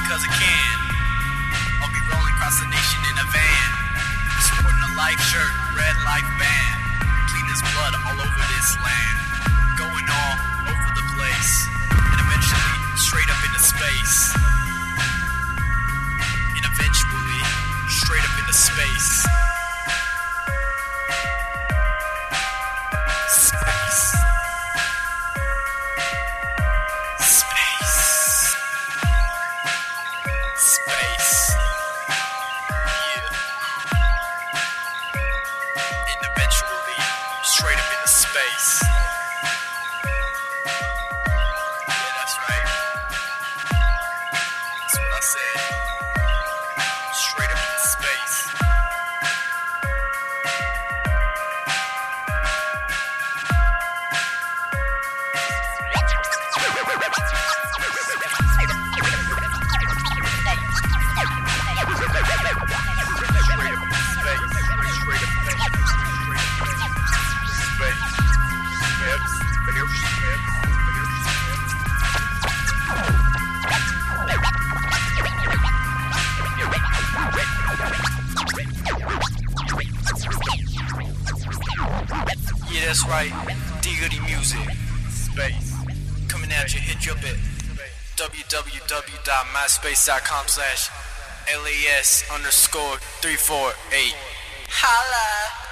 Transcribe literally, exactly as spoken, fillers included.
because I can. I'll be rolling across the nation in a van, sporting a life shirt, red life band, clean as blood all over this land, going all over the place, and eventually straight up into space. And eventually straight up into space. Space. Space. Space. Yeah. And eventually straight up into space. Yeah, that's right. That's what I said. Straight up into space. Yeah, that's right. D-Goody Music. Space. Coming at you, hit you up at www.myspace.com slash LAS underscore three four eight. Holla!